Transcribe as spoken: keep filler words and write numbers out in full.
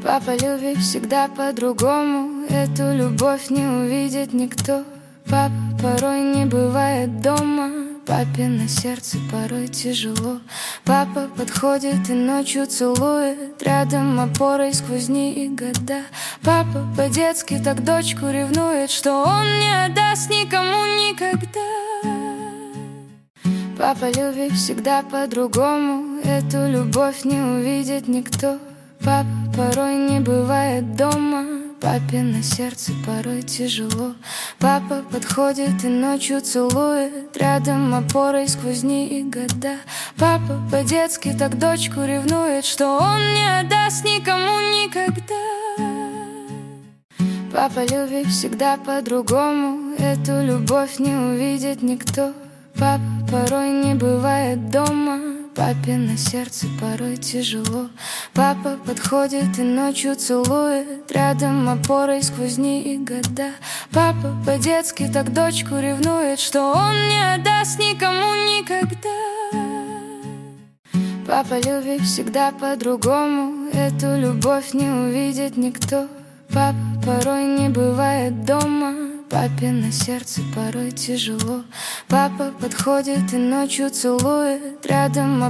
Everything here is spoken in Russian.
Папа любит всегда по-другому, эту любовь не увидит никто. Папа порой не бывает дома, папе на сердце порой тяжело. Папа подходит и ночью целует, рядом опорой сквозь дни и года. Папа по-детски так дочку ревнует, что он не отдаст никому никогда. Папа любит всегда по-другому, эту любовь не увидит никто. Папа порой не бывает дома, папе на сердце порой тяжело. Папа подходит и ночью целует, рядом опорой сквозь дни и года. Папа по-детски так дочку ревнует, что он не отдаст никому никогда. Папа любит всегда по-другому, эту любовь не увидит никто. Папа порой не бывает дома, папе на сердце порой тяжело. Папа подходит и ночью целует, рядом опорой сквозь дни и года. Папа по-детски так дочку ревнует, что он не отдаст никому никогда. Папа любит всегда по-другому, эту любовь не увидит никто. Папа порой не бывает дома, папе на сердце порой тяжело. Папа подходит и ночью целует, рядом